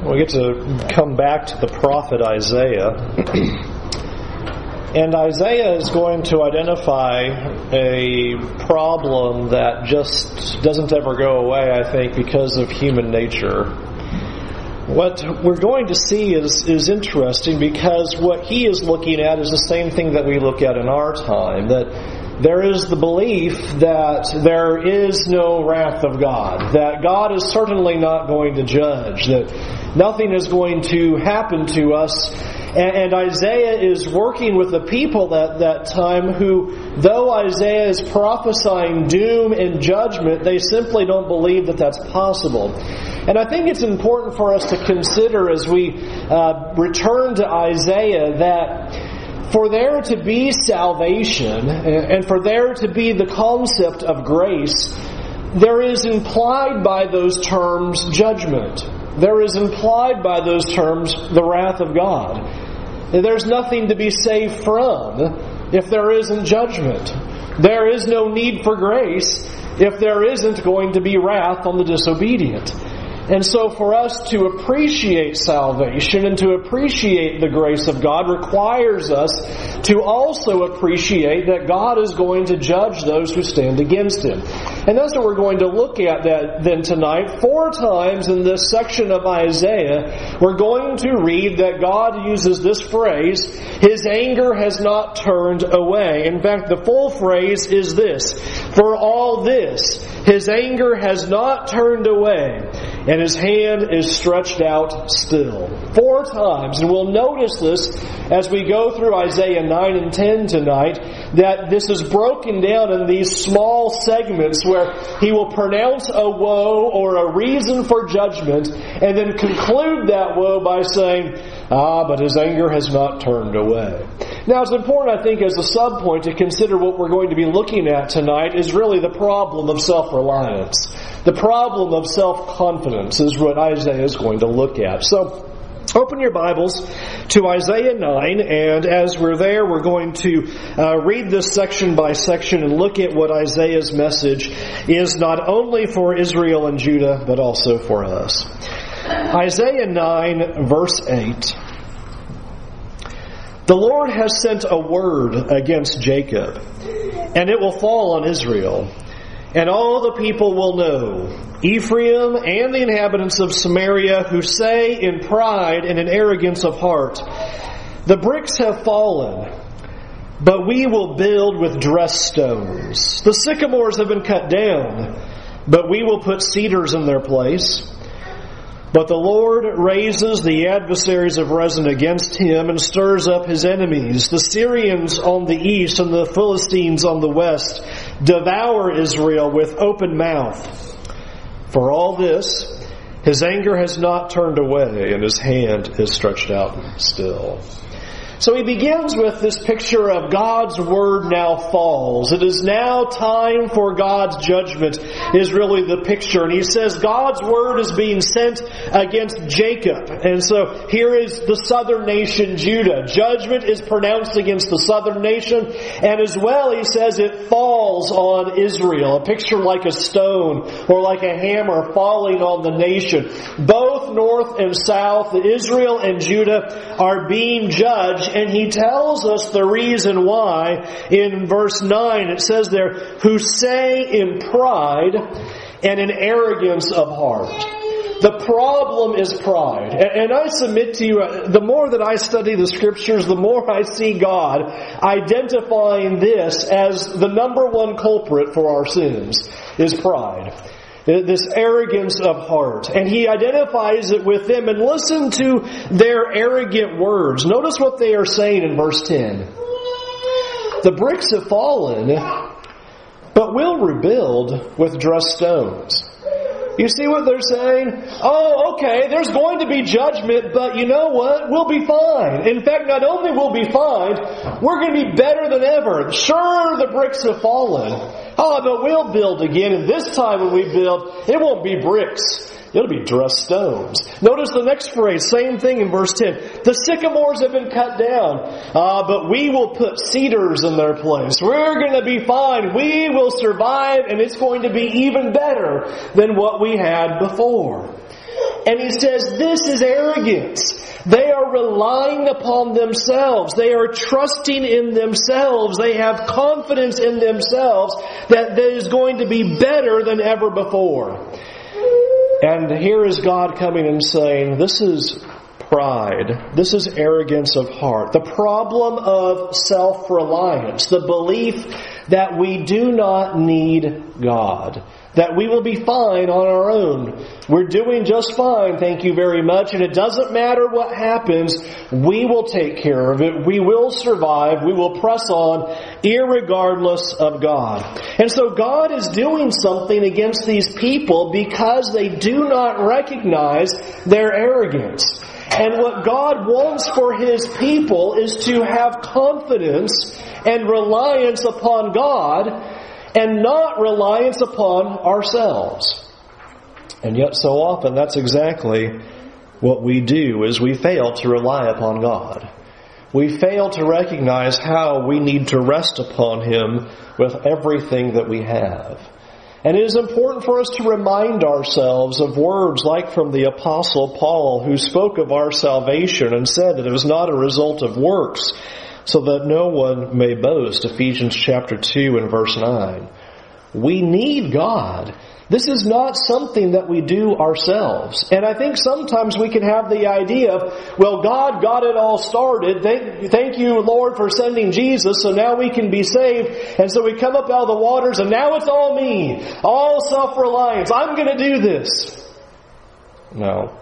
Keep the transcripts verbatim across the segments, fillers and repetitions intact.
we get to come back to the prophet Isaiah. And Isaiah is going to identify a problem that just doesn't ever go away, I think, because of human nature. What we're going to see is, is interesting because what he is looking at is the same thing that we look at in our time, that there is the belief that there is no wrath of God, that God is certainly not going to judge, that nothing is going to happen to us. And Isaiah is working with the people at that time who, though Isaiah is prophesying doom and judgment, they simply don't believe that that's possible. And I think it's important for us to consider as we uh, return to Isaiah that for there to be salvation and for there to be the concept of grace, there is implied by those terms judgment. There is implied by those terms the wrath of God. There's nothing to be saved from if there isn't judgment. There is no need for grace if there isn't going to be wrath on the disobedient. And so for us to appreciate salvation and to appreciate the grace of God requires us to also appreciate that God is going to judge those who stand against Him. And that's what we're going to look at that then tonight. Four times in this section of Isaiah, we're going to read that God uses this phrase, His anger has not turned away. In fact, the full phrase is this, for all this, His anger has not turned away, and His hand is stretched out still. Four times. And we'll notice this as we go through Isaiah nine and ten tonight, that this is broken down in these small segments where He will pronounce a woe or a reason for judgment and then conclude that woe by saying, ah, but His anger has not turned away. Now it's important, I think, as a sub-point to consider what we're going to be looking at tonight is really the problem of self-reliance. The problem of self-confidence is what Isaiah is going to look at. So, open your Bibles to Isaiah nine, and as we're there, we're going to uh, read this section by section and look at what Isaiah's message is not only for Israel and Judah, but also for us. Isaiah nine, verse eight. The Lord has sent a word against Jacob, and it will fall on Israel. And all the people will know, Ephraim and the inhabitants of Samaria, who say in pride and in arrogance of heart, the bricks have fallen, but we will build with dressed stones. The sycamores have been cut down, but we will put cedars in their place. But the Lord raises the adversaries of Rezin against him and stirs up his enemies. The Syrians on the east and the Philistines on the west devour Israel with open mouth. For all this, His anger has not turned away and His hand is stretched out still. So he begins with this picture of God's word now falls. It is now time for God's judgment is really the picture. And he says God's word is being sent against Jacob. And so here is the southern nation, Judah. Judgment is pronounced against the southern nation. And as well, he says it falls on Israel. A picture like a stone or like a hammer falling on the nation. Both north and south, Israel and Judah are being judged. And he tells us the reason why in verse nine. It says there, who say in pride and in arrogance of heart. The problem is pride. And I submit to you, the more that I study the Scriptures, the more I see God identifying this as the number one culprit for our sins, is pride. This arrogance of heart. And he identifies it with them. And listen to their arrogant words. Notice what they are saying in verse ten. The bricks have fallen, but we'll rebuild with dressed stones. You see what they're saying? Oh, okay, there's going to be judgment, but you know what? We'll be fine. In fact, not only will we be fine, we're going to be better than ever. Sure, the bricks have fallen. Oh, but we'll build again, and this time when we build, it won't be bricks. It'll be dressed stones. Notice the next phrase, same thing in verse ten. The sycamores have been cut down, uh, but we will put cedars in their place. We're going to be fine. We will survive, and it's going to be even better than what we had before. And he says this is arrogance. They are relying upon themselves. They are trusting in themselves. They have confidence in themselves that it is going to be better than ever before. And here is God coming and saying, this is pride. This is arrogance of heart. The problem of self-reliance. The belief that we do not need God. That we will be fine on our own. We're doing just fine, thank you very much. And it doesn't matter what happens. We will take care of it. We will survive. We will press on, irregardless of God. And so God is doing something against these people because they do not recognize their arrogance. And what God wants for His people is to have confidence and reliance upon God, and not reliance upon ourselves. And yet so often that's exactly what we do, is we fail to rely upon God. We fail to recognize how we need to rest upon Him with everything that we have. And it is important for us to remind ourselves of words like from the Apostle Paul, who spoke of our salvation and said that it was not a result of works, so that no one may boast. Ephesians chapter two and verse nine. We need God. This is not something that we do ourselves. And I think sometimes we can have the idea of, well, God got it all started. Thank, thank you, Lord, for sending Jesus, so now we can be saved. And so we come up out of the waters, and now it's all me. All self-reliance. I'm going to do this. No.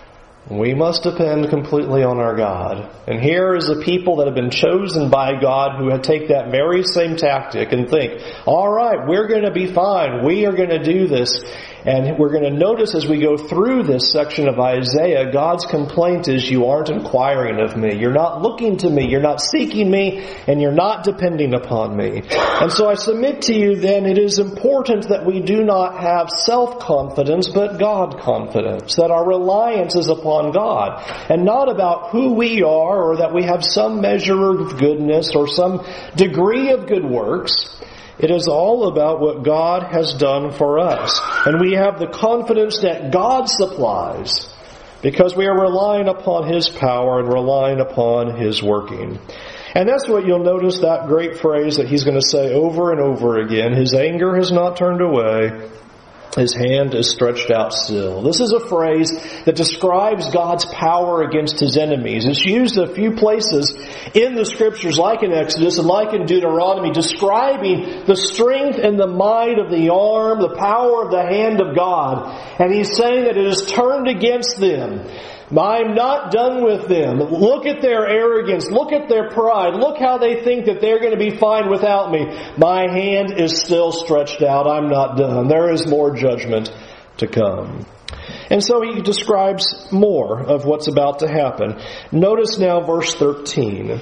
We must depend completely on our God. And here is a people that have been chosen by God who take that very same tactic and think, all right, we're going to be fine. We are going to do this. And we're going to notice as we go through this section of Isaiah, God's complaint is, you aren't inquiring of me. You're not looking to me. You're not seeking me. And you're not depending upon me. And so I submit to you then, it is important that we do not have self-confidence, but God-confidence. That our reliance is upon God. And not about who we are, or that we have some measure of goodness or some degree of good works. It is all about what God has done for us. And we have the confidence that God supplies because we are relying upon His power and relying upon His working. And that's what you'll notice, that great phrase that He's going to say over and over again. His anger has not turned away. His hand is stretched out still. This is a phrase that describes God's power against His enemies. It's used a few places in the Scriptures, like in Exodus and like in Deuteronomy, describing the strength and the might of the arm, the power of the hand of God. And He's saying that it is turned against them. I'm not done with them. Look at their arrogance. Look at their pride. Look how they think that they're going to be fine without me. My hand is still stretched out. I'm not done. There is more judgment to come. And so he describes more of what's about to happen. Notice now verse thirteen.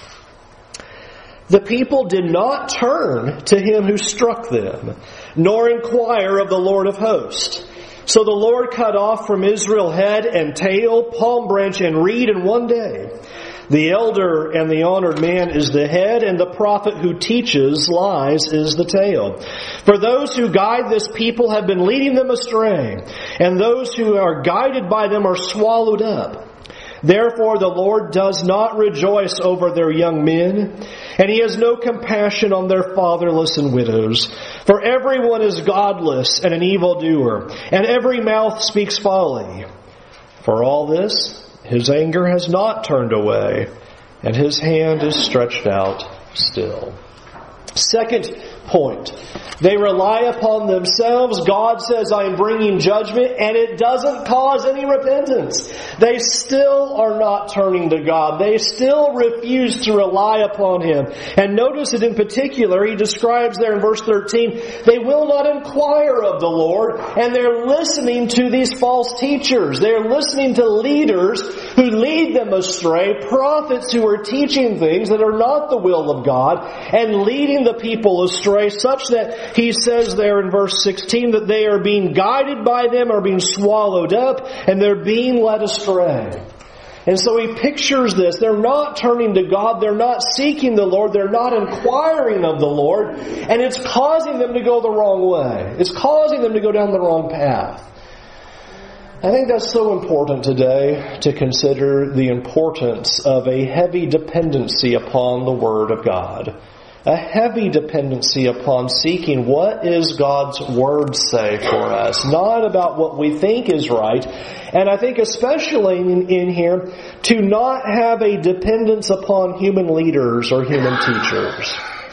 The people did not turn to Him who struck them, nor inquire of the Lord of hosts. So the Lord cut off from Israel head and tail, palm branch and reed in one day. The elder and the honored man is the head, and the prophet who teaches lies is the tail. For those who guide this people have been leading them astray, and those who are guided by them are swallowed up. Therefore the Lord does not rejoice over their young men, and He has no compassion on their fatherless and widows. For everyone is godless and an evildoer, and every mouth speaks folly. For all this, His anger has not turned away, and His hand is stretched out still. Second point. They rely upon themselves. God says, I am bringing judgment, and it doesn't cause any repentance. They still are not turning to God. They still refuse to rely upon Him. And notice that in particular, he describes there in verse thirteen, they will not inquire of the Lord, and they're listening to these false teachers. They're listening to leaders who lead them astray, prophets who are teaching things that are not the will of God, and leading the people astray, such that he says there in verse sixteen that they are being guided by them, are being swallowed up, and they're being led astray. And so he pictures this. They're not turning to God. They're not seeking the Lord. They're not inquiring of the Lord. And it's causing them to go the wrong way. It's causing them to go down the wrong path. I think that's so important today to consider the importance of a heavy dependency upon the Word of God. A heavy dependency upon seeking what is God's Word say for us, not about what we think is right. And I think especially in, in here, to not have a dependence upon human leaders or human teachers.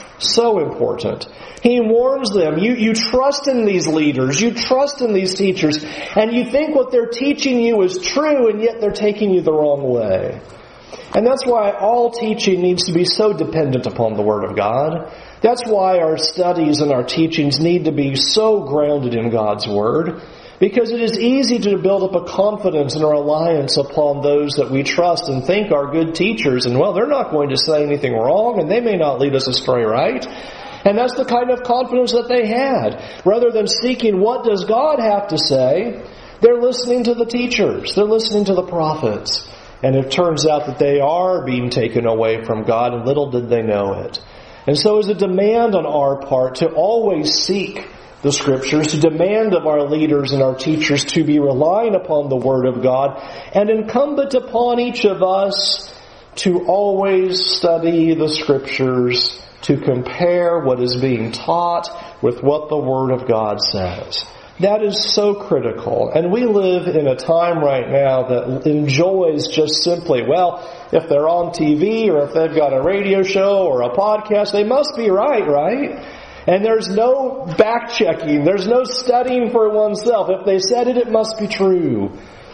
So important. He warns them, you, you trust in these leaders, you trust in these teachers, and you think what they're teaching you is true, and yet they're taking you the wrong way. And that's why all teaching needs to be so dependent upon the Word of God. That's why our studies and our teachings need to be so grounded in God's Word, because it is easy to build up a confidence and a reliance upon those that we trust and think are good teachers, and well, they're not going to say anything wrong, and they may not lead us astray, right? And that's the kind of confidence that they had. Rather than seeking what does God have to say, they're listening to the teachers. They're listening to the prophets. And it turns out that they are being taken away from God, and little did they know it. And so it's a demand on our part to always seek the Scriptures, to demand of our leaders and our teachers to be relying upon the Word of God, and incumbent upon each of us to always study the Scriptures, to compare what is being taught with what the Word of God says. That is so critical. And we live in a time right now that enjoys just simply, well, if they're on T V or if they've got a radio show or a podcast, they must be right, right? And there's no back-checking. There's no studying for oneself. If they said it, it must be true.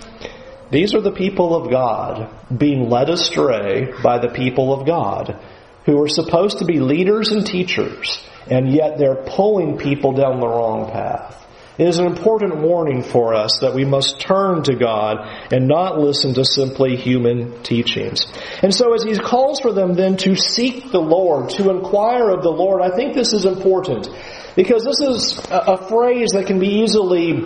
These are the people of God being led astray by the people of God, who are supposed to be leaders and teachers, and yet they're pulling people down the wrong path. It is an important warning for us that we must turn to God and not listen to simply human teachings. And so as he calls for them then to seek the Lord, to inquire of the Lord, I think this is important, because this is a, a phrase that can be easily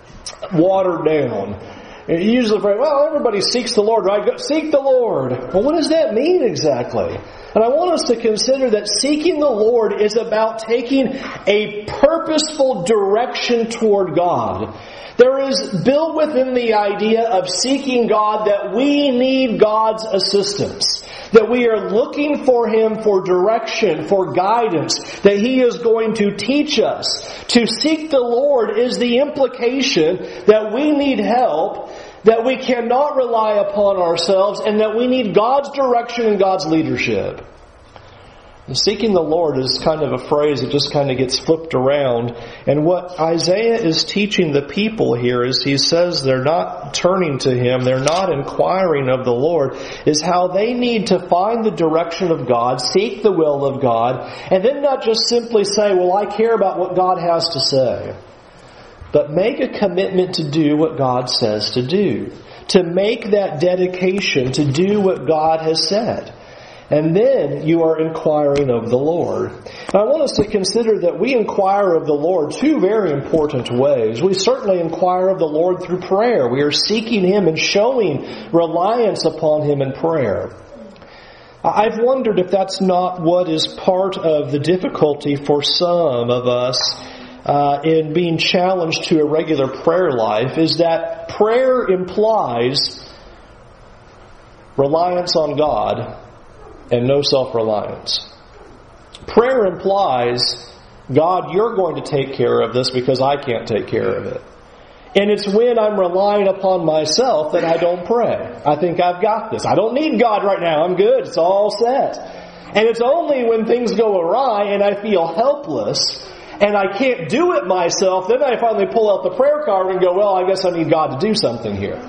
watered down. Usually, well, everybody seeks the Lord, right? Seek the Lord. Well, what does that mean exactly? And I want us to consider that seeking the Lord is about taking a purposeful direction toward God. There is built within the idea of seeking God that we need God's assistance. That we are looking for Him for direction, for guidance, that He is going to teach us. To seek the Lord is the implication that we need help, that we cannot rely upon ourselves, and that we need God's direction and God's leadership. And seeking the Lord is kind of a phrase that just kind of gets flipped around. And what Isaiah is teaching the people here is he says they're not turning to Him, they're not inquiring of the Lord, is how they need to find the direction of God, seek the will of God, and then not just simply say, well, I care about what God has to say. But make a commitment to do what God says to do. To make that dedication to do what God has said. And then you are inquiring of the Lord. And I want us to consider that we inquire of the Lord two very important ways. We certainly inquire of the Lord through prayer. We are seeking Him and showing reliance upon Him in prayer. I've wondered if that's not what is part of the difficulty for some of us uh, in being challenged to a regular prayer life, is that prayer implies reliance on God and no self-reliance. Prayer implies, God, you're going to take care of this because I can't take care of it. And it's when I'm relying upon myself that I don't pray. I think I've got this. I don't need God right now. I'm good. It's all set. And it's only when things go awry and I feel helpless and I can't do it myself, then I finally pull out the prayer card and go, well, I guess I need God to do something here.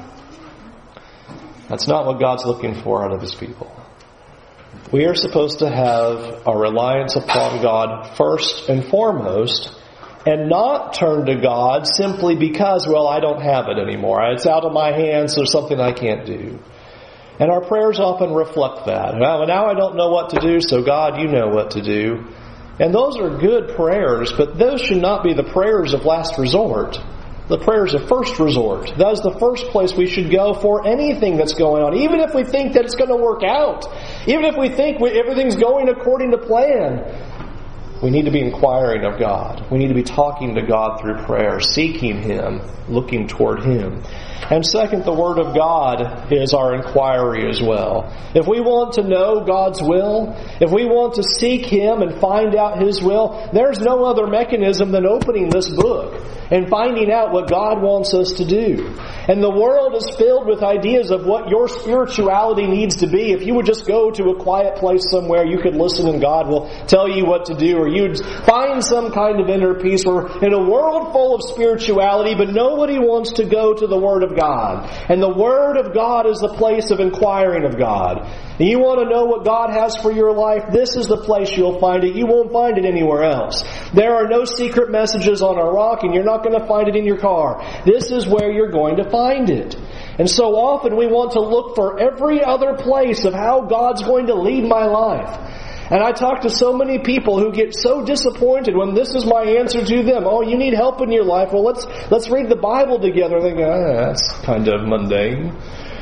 That's not what God's looking for out of His people. We are supposed to have a reliance upon God first and foremost, and not turn to God simply because, well, I don't have it anymore. It's out of my hands. There's something I can't do. And our prayers often reflect that. Well, now I don't know what to do, so God, you know what to do. And those are good prayers, but those should not be the prayers of last resort. The prayers of first resort. That is the first place we should go for anything that's going on. Even if we think that it's going to work out. Even if we think we, everything's going according to plan. We need to be inquiring of God. We need to be talking to God through prayer, seeking Him, looking toward Him. And second, the Word of God is our inquiry as well. If we want to know God's will, if we want to seek Him and find out His will, there's no other mechanism than opening this book and finding out what God wants us to do. And the world is filled with ideas of what your spirituality needs to be. If you would just go to a quiet place somewhere, you could listen and God will tell you what to do, or you'd find some kind of inner peace. We're in a world full of spirituality, but nobody wants to go to the Word of God. And the Word of God is the place of inquiring of God. And you want to know what God has for your life? This is the place you'll find it. You won't find it anywhere else. There are no secret messages on a rock, and you're not going to find it in your car. This is where you're going to find it. And so often we want to look for every other place of how God's going to lead my life. And I talk to so many people who get so disappointed when this is my answer to them. Oh, you need help in your life. Well, let's let's read the Bible together. They go, ah, that's kind of mundane.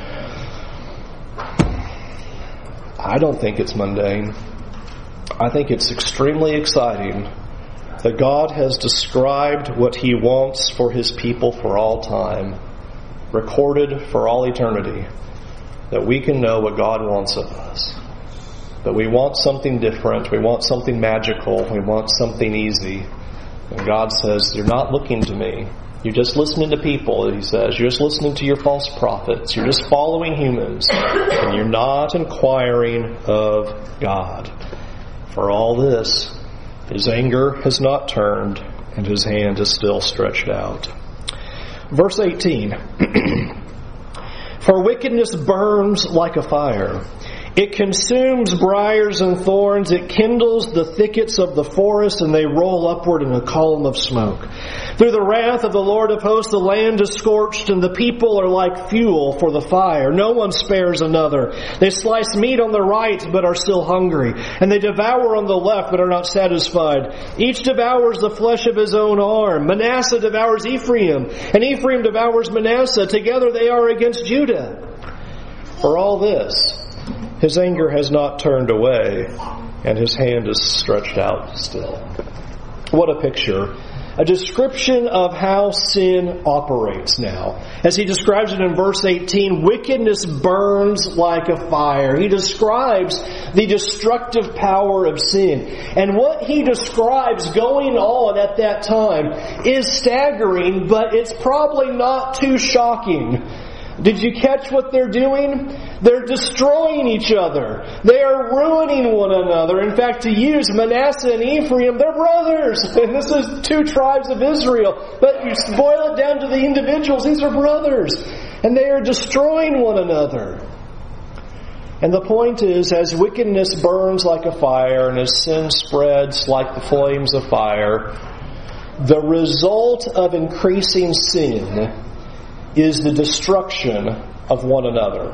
I don't think it's mundane. I think it's extremely exciting that God has described what He wants for His people for all time, recorded for all eternity, that we can know what God wants of us. But we want something different. We want something magical. We want something easy. And God says, you're not looking to me. You're just listening to people, He says. You're just listening to your false prophets. You're just following humans. And you're not inquiring of God. For all this, His anger has not turned, and His hand is still stretched out. Verse eighteen. For wickedness burns like a fire. It consumes briars and thorns. It kindles the thickets of the forest, and they roll upward in a column of smoke. Through the wrath of the Lord of hosts, the land is scorched, and the people are like fuel for the fire. No one spares another. They slice meat on the right, but are still hungry. And they devour on the left, but are not satisfied. Each devours the flesh of his own arm. Manasseh devours Ephraim, and Ephraim devours Manasseh. Together they are against Judah. For all this, His anger has not turned away, and His hand is stretched out still. What a picture. A description of how sin operates now. As he describes it in verse eighteen, wickedness burns like a fire. He describes the destructive power of sin. And what he describes going on at that time is staggering, but it's probably not too shocking. Did you catch what they're doing? They're destroying each other. They are ruining one another. In fact, to use Manasseh and Ephraim, they're brothers. And this is two tribes of Israel. But you boil it down to the individuals, these are brothers. And they are destroying one another. And the point is, as wickedness burns like a fire and as sin spreads like the flames of fire, the result of increasing sin is the destruction of one another.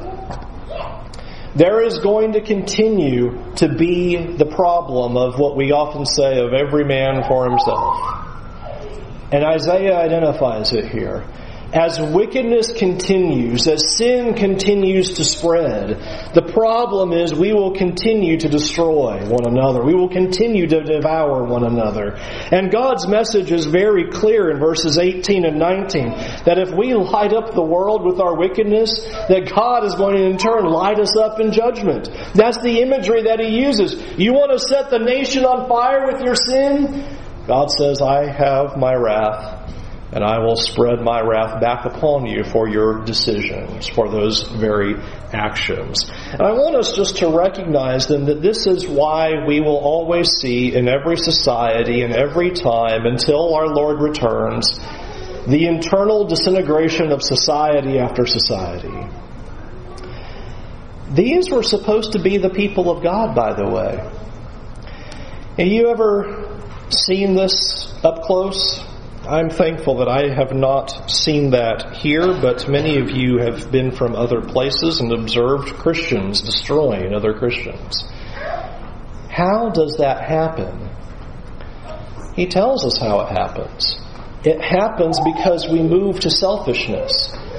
There is going to continue to be the problem of what we often say of every man for himself. And Isaiah identifies it here. As wickedness continues, as sin continues to spread, the problem is we will continue to destroy one another. We will continue to devour one another. And God's message is very clear in verses eighteen and nineteen, that if we light up the world with our wickedness, that God is going to in turn light us up in judgment. That's the imagery that He uses. You want to set the nation on fire with your sin? God says, I have my wrath. And I will spread my wrath back upon you for your decisions, for those very actions. And I want us just to recognize then that this is why we will always see in every society and every time until our Lord returns the internal disintegration of society after society. These were supposed to be the people of God, by the way. Have you ever seen this up close? I'm thankful that I have not seen that here, but many of you have been from other places and observed Christians destroying other Christians. How does that happen? He tells us how it happens. It happens because we move to selfishness.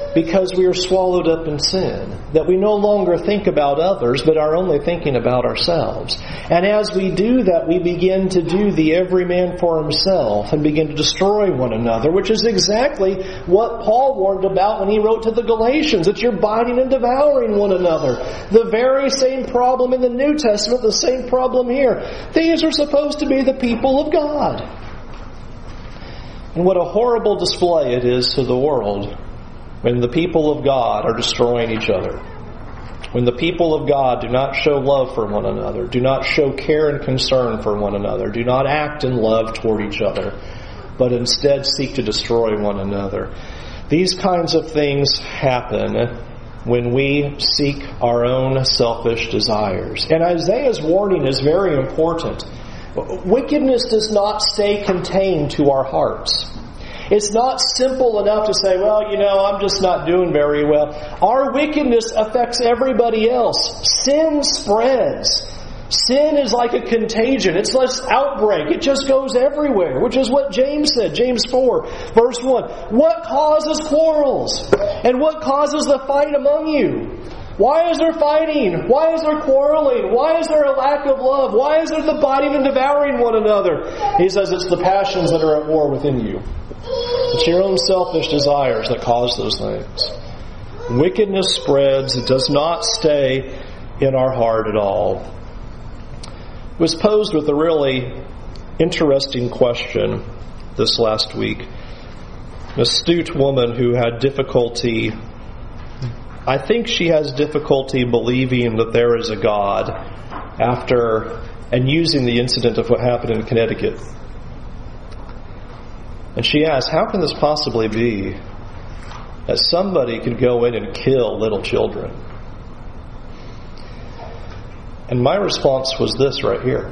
Because we are swallowed up in sin. That we no longer think about others, but are only thinking about ourselves. And as we do that, we begin to do the every man for himself and begin to destroy one another, which is exactly what Paul warned about when he wrote to the Galatians, that you're biting and devouring one another. The very same problem in the New Testament, the same problem here. These are supposed to be the people of God. And what a horrible display it is to the world when the people of God are destroying each other. When the people of God do not show love for one another, do not show care and concern for one another, do not act in love toward each other, but instead seek to destroy one another. These kinds of things happen when we seek our own selfish desires. And Isaiah's warning is very important. Wickedness does not stay contained to our hearts. It's not simple enough to say, well, you know, I'm just not doing very well. Our wickedness affects everybody else. Sin spreads. Sin is like a contagion. It's like an outbreak. It just goes everywhere, which is what James said. James four, verse one. What causes quarrels? And what causes the fight among you? Why is there fighting? Why is there quarreling? Why is there a lack of love? Why is there the biting and devouring one another? He says it's the passions that are at war within you. It's your own selfish desires that cause those things. Wickedness spreads. It does not stay in our heart at all. I was posed with a really interesting question this last week. An astute woman who had difficulty, I think she has difficulty believing that there is a God after and using the incident of what happened in Connecticut. And she asked, how can this possibly be that somebody could go in and kill little children? And my response was this right here.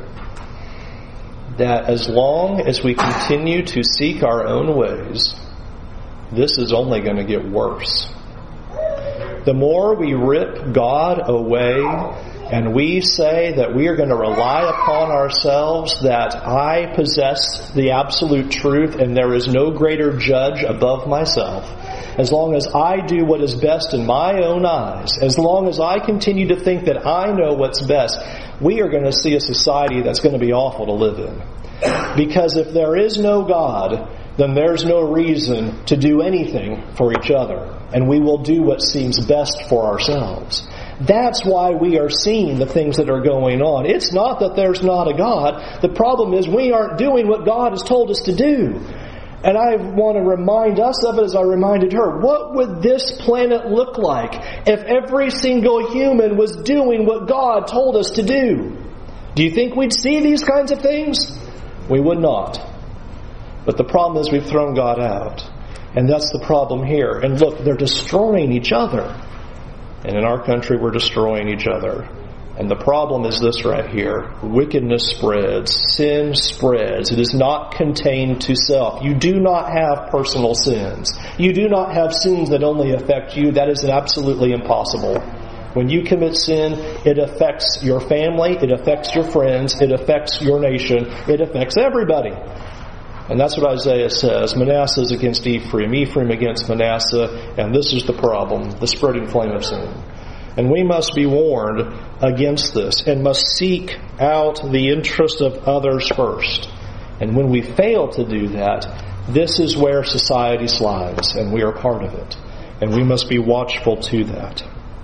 That as long as we continue to seek our own ways, this is only going to get worse. The more we rip God away and we say that we are going to rely upon ourselves, that I possess the absolute truth and there is no greater judge above myself, as long as I do what is best in my own eyes, as long as I continue to think that I know what's best, we are going to see a society that's going to be awful to live in. Because if there is no God, then there's no reason to do anything for each other. And we will do what seems best for ourselves. That's why we are seeing the things that are going on. It's not that there's not a God. The problem is we aren't doing what God has told us to do. And I want to remind us of it as I reminded her. What would this planet look like if every single human was doing what God told us to do? Do you think we'd see these kinds of things? We would not. But the problem is we've thrown God out. And that's the problem here. And look, they're destroying each other. And in our country, we're destroying each other. And the problem is this right here. Wickedness spreads. Sin spreads. It is not contained to self. You do not have personal sins. You do not have sins that only affect you. That is absolutely impossible. When you commit sin, it affects your family. It affects your friends. It affects your nation. It affects everybody. And that's what Isaiah says. Manasseh is against Ephraim, Ephraim against Manasseh, and this is the problem, the spreading flame of sin. And we must be warned against this and must seek out the interest of others first. And when we fail to do that, this is where society slides, and we are part of it. And we must be watchful to that.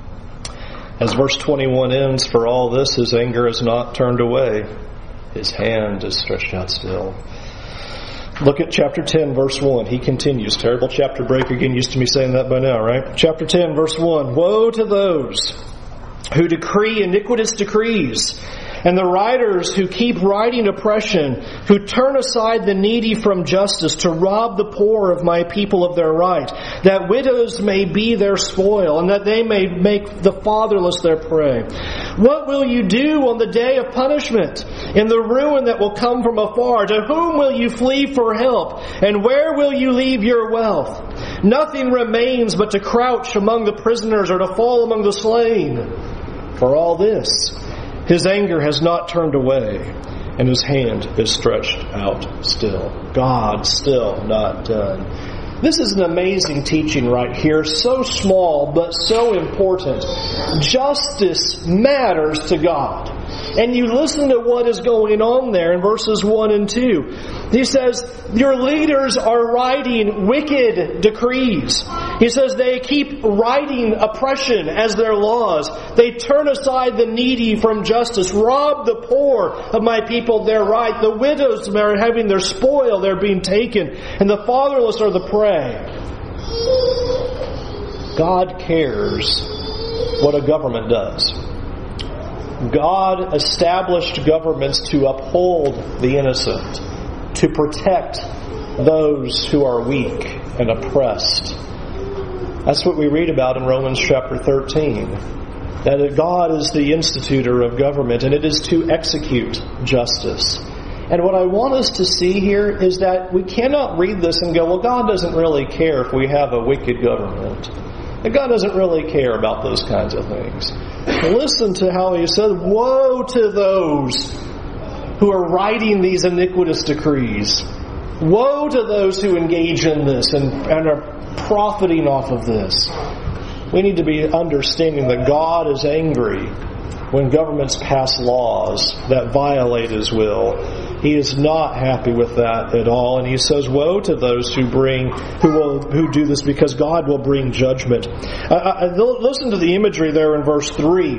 As verse twenty-one ends, for all this his anger is not turned away. His hand is stretched out still. Look at chapter ten, verse one. He continues. Terrible chapter break again. Used to me saying that by now, right? Chapter ten, verse one. Woe to those who decree iniquitous decrees, and the writers who keep writing oppression, who turn aside the needy from justice to rob the poor of my people of their right, that widows may be their spoil, and that they may make the fatherless their prey. What will you do on the day of punishment, in the ruin that will come from afar? To whom will you flee for help, and where will you leave your wealth? Nothing remains but to crouch among the prisoners or to fall among the slain. For all this, his anger has not turned away, and his hand is stretched out still. God still not done. This is an amazing teaching right here, so small but so important. Justice matters to God. And you listen to what is going on there in verses one and two. He says, your leaders are writing wicked decrees. He says they keep writing oppression as their laws. They turn aside the needy from justice, rob the poor of my people their right. The widows are having their spoil, they're being taken, and the fatherless are the prey. God cares what a government does. God established governments to uphold the innocent, to protect those who are weak and oppressed. That's what we read about in Romans chapter thirteen. That God is the institutor of government, and it is to execute justice. And what I want us to see here is that we cannot read this and go, well, God doesn't really care if we have a wicked government. And God doesn't really care about those kinds of things. Listen to how he said, woe to those who are writing these iniquitous decrees. Woe to those who engage in this and, and are profiting off of this. We need to be understanding that God is angry when governments pass laws that violate His will. He is not happy with that at all, and He says, "Woe to those who bring, who will, who do this, because God will bring judgment." Uh, uh, listen to the imagery there in verse three.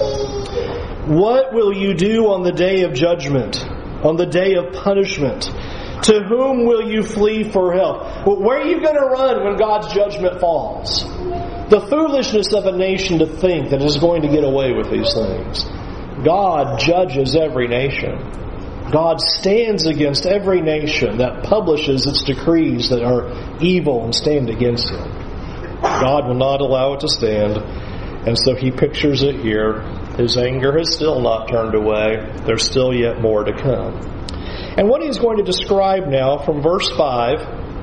What will you do on the day of judgment, on the day of punishment? To whom will you flee for help? Well, where are you going to run when God's judgment falls? The foolishness of a nation to think that it is going to get away with these things. God judges every nation. God stands against every nation that publishes its decrees that are evil and stand against Him. God will not allow it to stand, and so He pictures it here. His anger has still not turned away. There's still yet more to come. And what He's going to describe now from verse five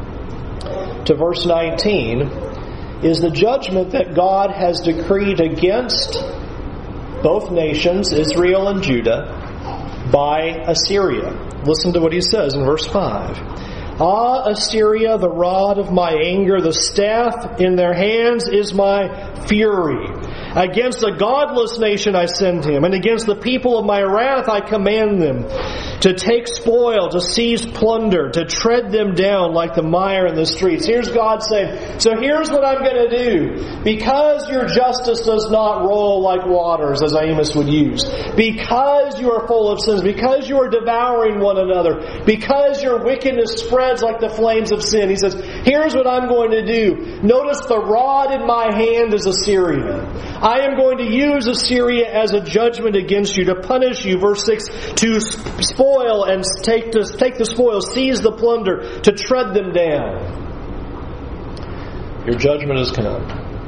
to verse nineteen is the judgment that God has decreed against both nations, Israel and Judah, by Assyria. Listen to what he says in verse five. Ah, Assyria, the rod of my anger, the staff in their hands is my fury. Against a godless nation I send him, and against the people of my wrath I command them to take spoil, to seize plunder, to tread them down like the mire in the streets. Here's God saying, so here's what I'm going to do. Because your justice does not roll like waters, as Amos would use, because you are full of sins, because you are devouring one another, because your wickedness spreads like the flames of sin, He says, here's what I'm going to do. Notice the rod in my hand is Assyria. I am going to use Assyria as a judgment against you, to punish you, verse six, to spoil and take, to take the spoil, seize the plunder, to tread them down. Your judgment has come.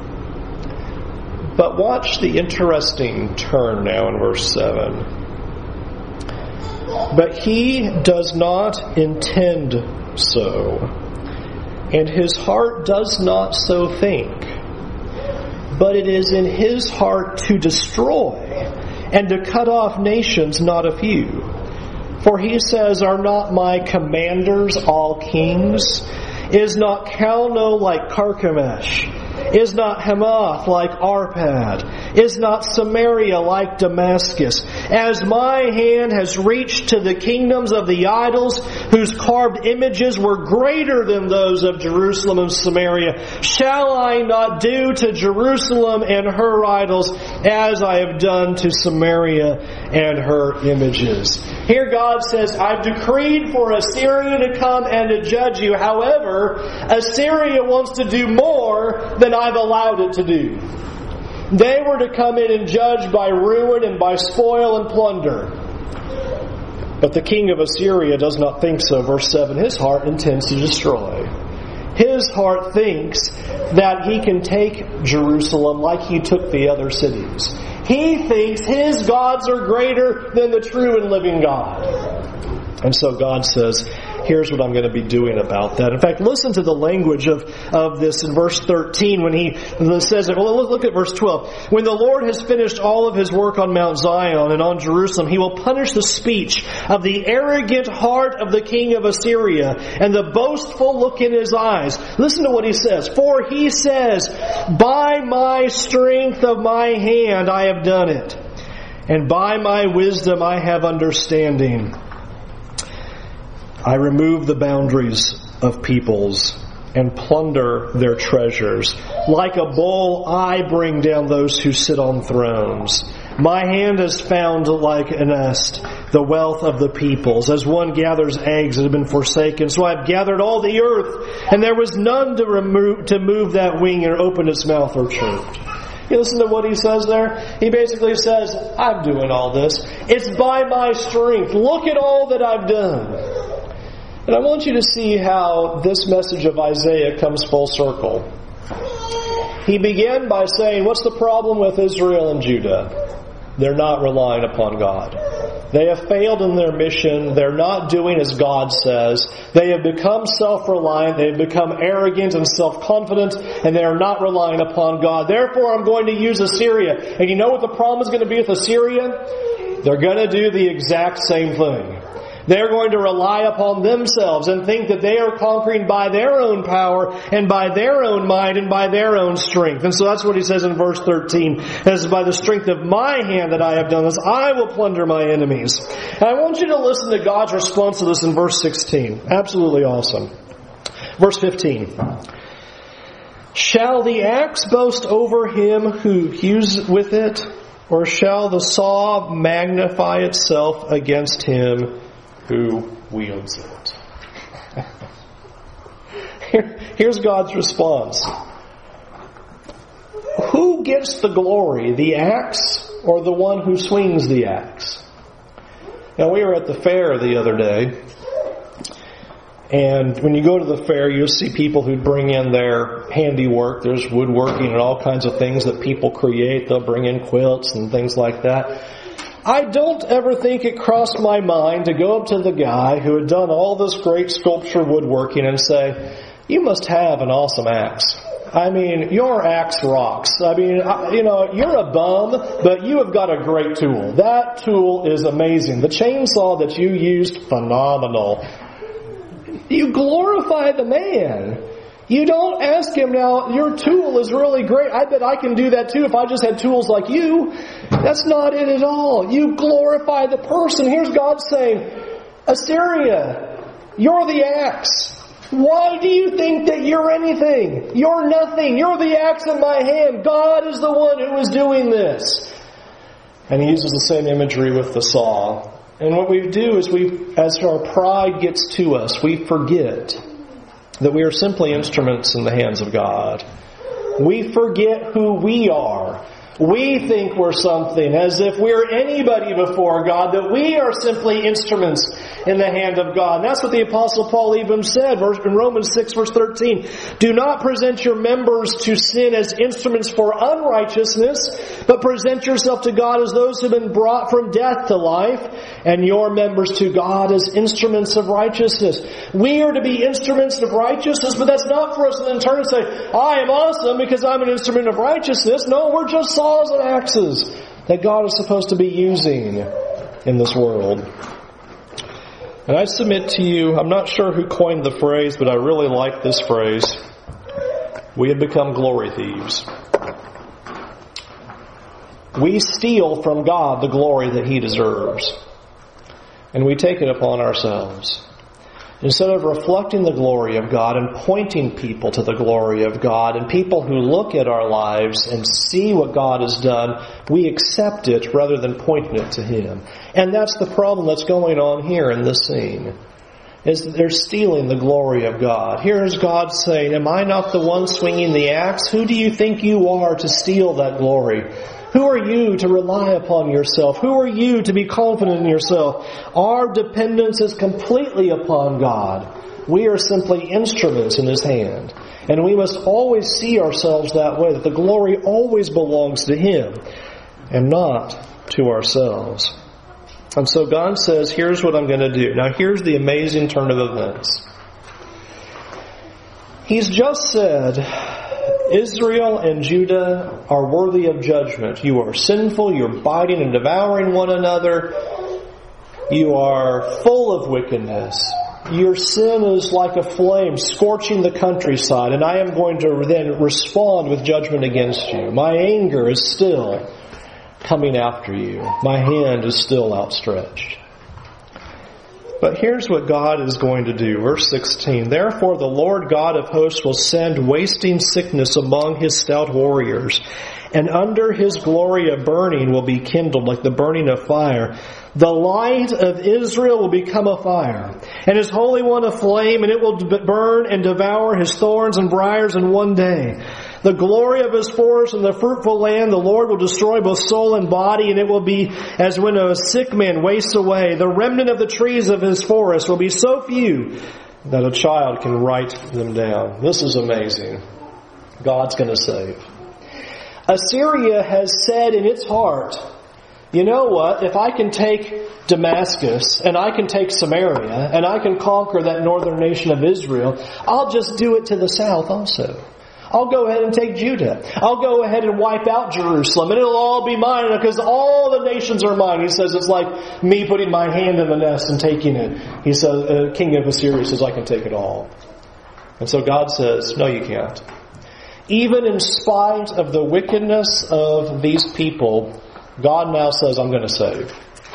But watch the interesting turn now in verse seven. But he does not intend so, and his heart does not so think. But it is in his heart to destroy and to cut off nations, not a few. For he says, are not my commanders all kings? Is not Calno like Carchemish? Is not Hamath like Arpad? Is not Samaria like Damascus? As my hand has reached to the kingdoms of the idols, whose carved images were greater than those of Jerusalem and Samaria, shall I not do to Jerusalem and her idols as I have done to Samaria and her images? Here God says, I've decreed for Assyria to come and to judge you. However, Assyria wants to do more than I've allowed it to do. They were to come in and judge by ruin and by spoil and plunder. But the king of Assyria does not think so. Verse seven, his heart intends to destroy. His heart thinks that he can take Jerusalem like he took the other cities. He thinks his gods are greater than the true and living God. And so God says, here's what I'm going to be doing about that. In fact, listen to the language of, of this in verse thirteen when he says it. Well, look at verse twelve. When the Lord has finished all of his work on Mount Zion and on Jerusalem, he will punish the speech of the arrogant heart of the king of Assyria and the boastful look in his eyes. Listen to what he says. For he says, by my strength of my hand I have done it, and by my wisdom I have understanding. I remove the boundaries of peoples and plunder their treasures. Like a bull, I bring down those who sit on thrones. My hand has found like a nest the wealth of the peoples, as one gathers eggs that have been forsaken. So I have gathered all the earth, and there was none to remove to move that wing or open its mouth or chirped. You listen to what he says there? He basically says, I'm doing all this. It's by my strength. Look at all that I've done. And I want you to see how this message of Isaiah comes full circle. He began by saying, what's the problem with Israel and Judah? They're not relying upon God. They have failed in their mission. They're not doing as God says. They have become self-reliant. They have become arrogant and self-confident, and they are not relying upon God. Therefore, I'm going to use Assyria. And you know what the problem is going to be with Assyria? They're going to do the exact same thing. They're going to rely upon themselves and think that they are conquering by their own power and by their own might and by their own strength. And so that's what he says in verse thirteen. As by the strength of my hand that I have done this, I will plunder my enemies. And I want you to listen to God's response to this in verse sixteen. Absolutely awesome. Verse fifteen. Shall the axe boast over him who hews with it? Or shall the saw magnify itself against him who wields it? Here, here's God's response. Who gets the glory, the axe or the one who swings the axe? Now, we were at the fair the other day, and when you go to the fair, you'll see people who bring in their handiwork. There's woodworking and all kinds of things that people create. They'll bring in quilts and things like that. I don't ever think it crossed my mind to go up to the guy who had done all this great sculpture woodworking and say, you must have an awesome axe. I mean, your axe rocks. I mean, you know, you're a bum, but you have got a great tool. That tool is amazing. The chainsaw that you used, phenomenal. You glorify the man. You don't ask him, now, your tool is really great. I bet I can do that too if I just had tools like you. That's not it at all. You glorify the person. Here's God saying, Assyria, you're the axe. Why do you think that you're anything? You're nothing. You're the axe in my hand. God is the one who is doing this. And he uses the same imagery with the saw. And what we do is we, as our pride gets to us, we forget that we are simply instruments in the hands of God. We forget who we are. We think we're something, as if we're anybody before God, that we are simply instruments in the hand of God. And that's what the Apostle Paul even said in Romans six, verse thirteen. Do not present your members to sin as instruments for unrighteousness, but present yourself to God as those who have been brought from death to life, and your members to God as instruments of righteousness. We are to be instruments of righteousness, but that's not for us to then turn and say, I am awesome because I'm an instrument of righteousness. No, we're just saws and axes that God is supposed to be using in this world. And I submit to you, I'm not sure who coined the phrase, but I really like this phrase. We have become glory thieves. We steal from God the glory that He deserves. And we take it upon ourselves. Instead of reflecting the glory of God and pointing people to the glory of God, and people who look at our lives and see what God has done, we accept it rather than pointing it to Him. And that's the problem that's going on here in this scene, is that they're stealing the glory of God. Here's God saying, am I not the one swinging the axe? Who do you think you are to steal that glory? Who are you to rely upon yourself? Who are you to be confident in yourself? Our dependence is completely upon God. We are simply instruments in His hand. And we must always see ourselves that way, that the glory always belongs to Him and not to ourselves. And so God says, here's what I'm going to do. Now here's the amazing turn of events. He's just said, Israel and Judah are worthy of judgment. You are sinful, you're biting and devouring one another. You are full of wickedness. Your sin is like a flame scorching the countryside, and I am going to then respond with judgment against you. My anger is still coming after you. My hand is still outstretched. But here's what God is going to do. Verse sixteen, therefore the Lord God of hosts will send wasting sickness among his stout warriors, and under his glory a burning will be kindled like the burning of fire. The light of Israel will become a fire, and his Holy One a flame, and it will burn and devour his thorns and briars in one day. The glory of his forest and the fruitful land, the Lord will destroy both soul and body, and it will be as when a sick man wastes away. The remnant of the trees of his forest will be so few that a child can write them down. This is amazing. God's going to save. Assyria has said in its heart, you know what, if I can take Damascus, and I can take Samaria, and I can conquer that northern nation of Israel, I'll just do it to the south also. I'll go ahead and take Judah. I'll go ahead and wipe out Jerusalem, and it'll all be mine, because all the nations are mine. He says it's like me putting my hand in the nest and taking it. He says, uh, King of Assyria says, I can take it all. And so God says, no, you can't. Even in spite of the wickedness of these people, God now says, I'm going to save.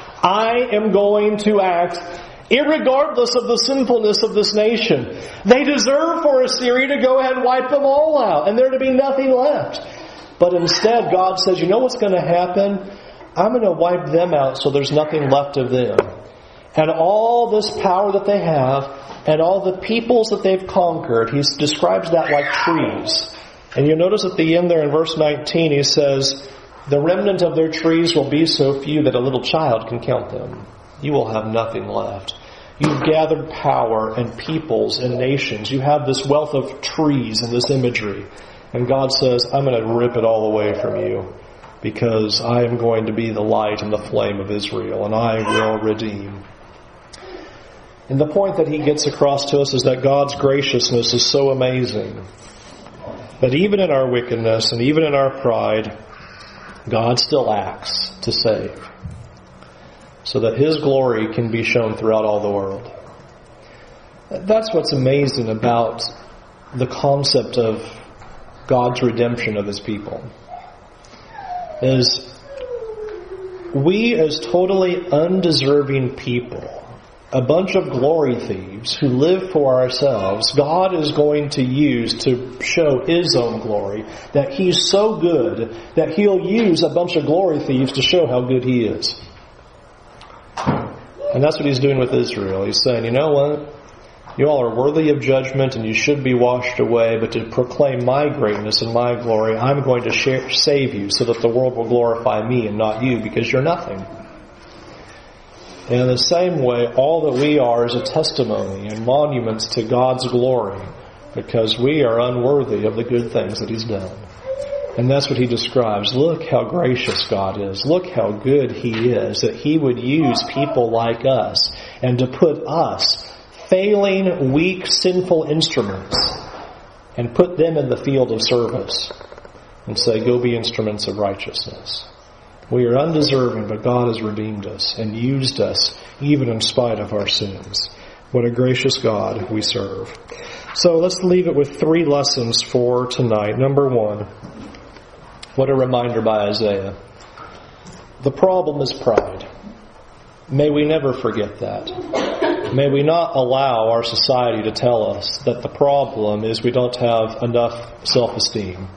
I am going to act irregardless of the sinfulness of this nation. They deserve for Assyria to go ahead and wipe them all out, and there to be nothing left. But instead, God says, you know what's going to happen? I'm going to wipe them out so there's nothing left of them. And all this power that they have, and all the peoples that they've conquered, he describes that like trees. And you'll notice at the end there in verse nineteen, he says, the remnant of their trees will be so few that a little child can count them. You will have nothing left. You've gathered power and peoples and nations. You have this wealth of trees and this imagery. And God says, I'm going to rip it all away from you, because I am going to be the light and the flame of Israel, and I will redeem. And the point that he gets across to us is that God's graciousness is so amazing that even in our wickedness and even in our pride, God still acts to save, so that his glory can be shown throughout all the world. That's what's amazing about the concept of God's redemption of his people. Is we as totally undeserving people, a bunch of glory thieves who live for ourselves, God is going to use to show his own glory, that he's so good that he'll use a bunch of glory thieves to show how good he is. And that's what he's doing with Israel. He's saying, you know what? You all are worthy of judgment and you should be washed away, but to proclaim my greatness and my glory, I'm going to share, save you so that the world will glorify me and not you, because you're nothing. And in the same way, all that we are is a testimony and monuments to God's glory, because we are unworthy of the good things that he's done. And that's what he describes. Look how gracious God is. Look how good he is, that he would use people like us and to put us, failing, weak, sinful instruments, and put them in the field of service and say, go be instruments of righteousness. We are undeserving, but God has redeemed us and used us even in spite of our sins. What a gracious God we serve. So let's leave it with three lessons for tonight. Number one, what a reminder by Isaiah. The problem is pride. May we never forget that. May we not allow our society to tell us that the problem is we don't have enough self-esteem.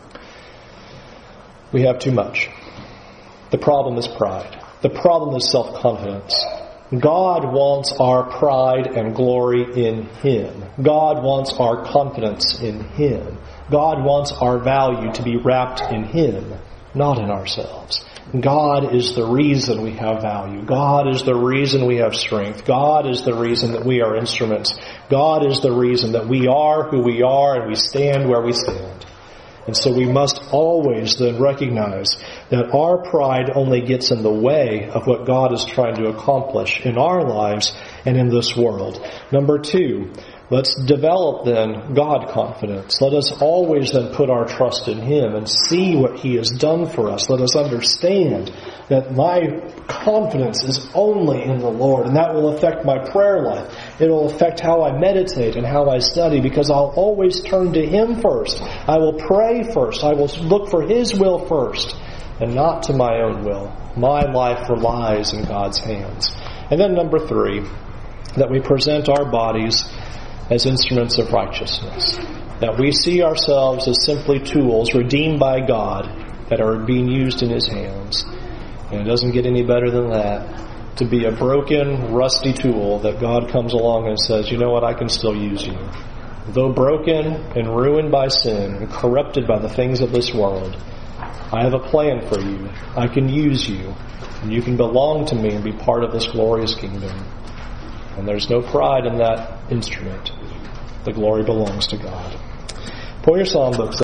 We have too much. The problem is pride. The problem is self-confidence. God wants our pride and glory in him. God wants our confidence in him. God wants our value to be wrapped in him, not in ourselves. God is the reason we have value. God is the reason we have strength. God is the reason that we are instruments. God is the reason that we are who we are and we stand where we stand. And so we must always then recognize that our pride only gets in the way of what God is trying to accomplish in our lives and in this world. Number two, let's develop then God confidence. Let us always then put our trust in Him and see what He has done for us. Let us understand that my confidence is only in the Lord, and that will affect my prayer life. It will affect how I meditate and how I study, because I'll always turn to Him first. I will pray first. I will look for His will first, and not to my own will. My life relies in God's hands. And then number three, that we present our bodies as instruments of righteousness. That we see ourselves as simply tools redeemed by God that are being used in His hands. And it doesn't get any better than that. To be a broken, rusty tool that God comes along and says, you know what, I can still use you. Though broken and ruined by sin and corrupted by the things of this world, I have a plan for you. I can use you. And you can belong to me and be part of this glorious kingdom. And there's no pride in that instrument. The glory belongs to God. Pull your psalm books